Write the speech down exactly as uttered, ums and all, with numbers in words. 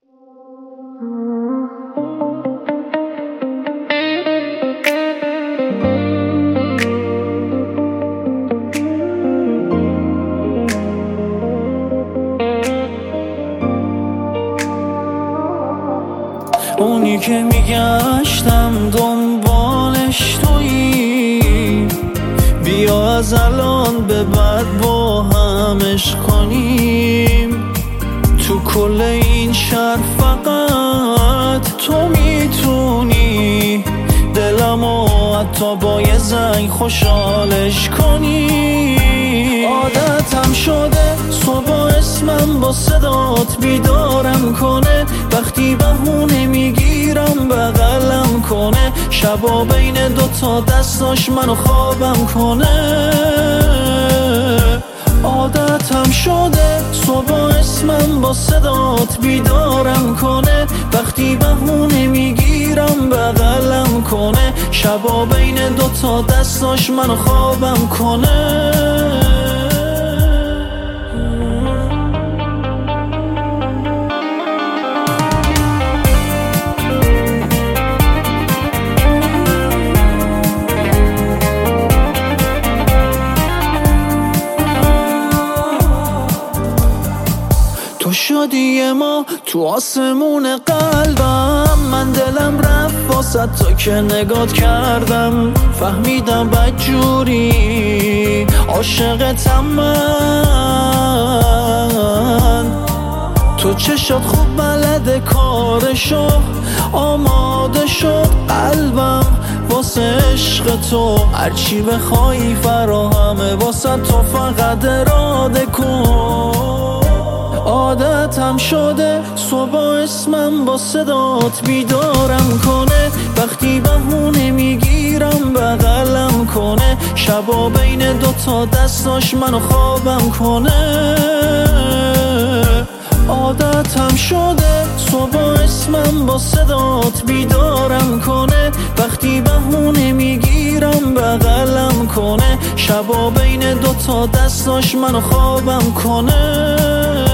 اونی که میگشتم دنبالش تویی، بیا از الان به بعد با هم عشق کنیم. تو کل این شهر فقط تو میتونی دلمو حتی با یه زنگ خوشحالش کنی. عادتم شده صبح اسمم با صدات بیدارم کنه، وقتی بهونه میگیرم بغلم کنه، شبا بین دوتا دستاش منو خوابم کنه. عادتم شده صبح اسمم با صدات بیدارم کنه، وقتی بهونه میگیرم بغلم کنه، شبا بین دوتا دستاش منو خوابم کنه. تو شدی ما تو آسمون قلبم، من دلم رفت واسه تا که نگات کردم، فهمیدم بدجوری عاشقتم من. تو چشات خوب بلده کارشو، آماده شد قلبم واسه عشق تو، هرچی بخوایی فراهمه واسه تو، فقط اراده کن. عادتم شده صبح اسمم با صدات بیدارم کنه، وقتی بهونه میگیرم بغلم کنه، شبا بین دوتا دستاش منو خوابم کنه. عادتم شده صبح اسمم با صدات بیدارم کنه، وقتی بهونه میگیرم بغلم کنه، شبا بین دوتا دستاش منو خوابم کنه.